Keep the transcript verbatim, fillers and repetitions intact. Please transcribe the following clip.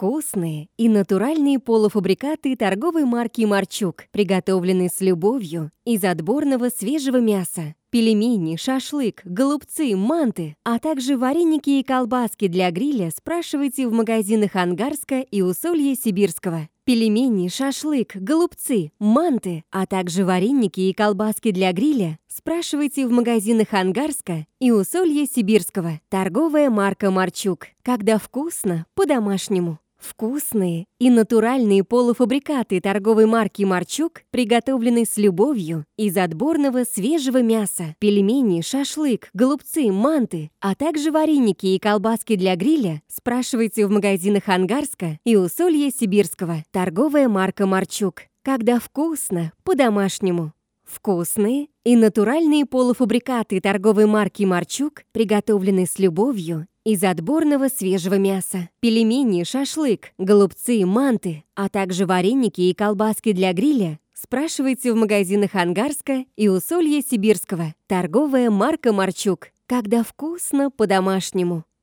Вкусные и натуральные полуфабрикаты торговой марки «Марчук», приготовленные с любовью из отборного свежего мяса. Пельмени, шашлык, голубцы, манты, а также вареники и колбаски для гриля спрашивайте в магазинах Ангарска и Усолья-Сибирского. Пельмени, шашлык, голубцы, манты, а также вареники и колбаски для гриля спрашивайте в магазинах Ангарска и Усолья-Сибирского. Торговая марка «Марчук». Когда вкусно, по-домашнему. Вкусные и натуральные полуфабрикаты торговой марки «Марчук» приготовлены с любовью из отборного свежего мяса. Пельмени, шашлык, голубцы, манты, а также вареники и колбаски для гриля спрашивайте в магазинах Ангарска и Усолья-Сибирского. Торговая марка «Марчук». Когда вкусно, по-домашнему. Вкусные и натуральные полуфабрикаты торговой марки «Марчук» приготовлены с любовью из отборного свежего мяса. Пельмени, шашлык, голубцы, манты, а также вареники и колбаски для гриля спрашивайте в магазинах Ангарска и Усолья-Сибирского. Торговая марка «Марчук». Когда вкусно, по-домашнему.